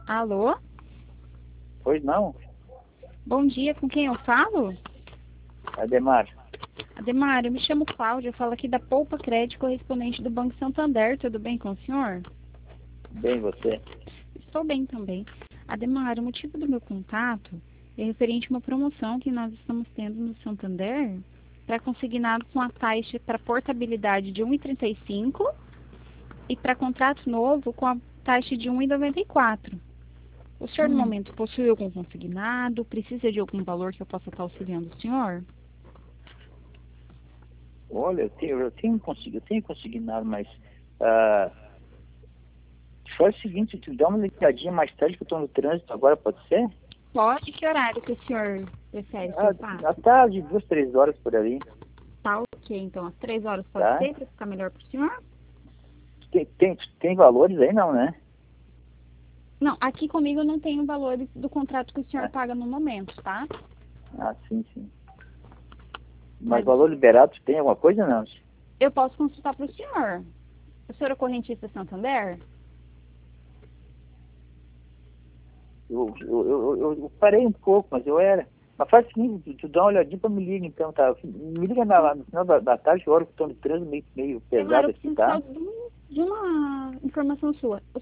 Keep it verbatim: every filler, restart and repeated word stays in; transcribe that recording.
Alô? Pois não, Bom dia, com quem eu falo? Ademar. Ademar, eu me chamo Cláudia, eu falo aqui da Poupa Crédito, correspondente do Banco Santander. Tudo bem com o senhor? Bem você. Estou bem também. Ademar, o motivo do meu contato é referente a uma promoção que nós estamos tendo no Santander para consignado com a taxa para portabilidade de um vírgula trinta e cinco e para contrato novo com a taxa de um vírgula noventa e quatro. O senhor, no Hum, momento, possui algum consignado? Precisa de algum valor que eu possa estar auxiliando o senhor? olha, eu tenho, eu tenho conseguido, eu tenho consignado, mas ah, faz o seguinte, tu dá uma ligadinha mais tarde que eu estou no trânsito agora, pode ser? Pode. Que horário que o senhor prefere que eu Ah, à passe? tarde, duas, três horas por ali, Tá ok, então às três horas pode tá? ser para ficar melhor para o senhor? Tem, tem, tem valores aí não, né? Não, aqui comigo não tem o valor do contrato que o senhor Ah, paga no momento, tá? ah, sim, sim. Mas Mas o valor senhor- liberado tem alguma coisa não? eu posso consultar para o senhor. O senhor é correntista Santander? Eu, eu, eu, eu- eu parei um pouco, mas eu era. Mas faz o seguinte, tu, tu dá uma olhadinha pra me liga então, tá? Me liga na, no final da, da tarde, a hora que eu estou no trânsito meio, meio Ademar, pesado eu aqui, preciso tá? só de um- de uma informação sua.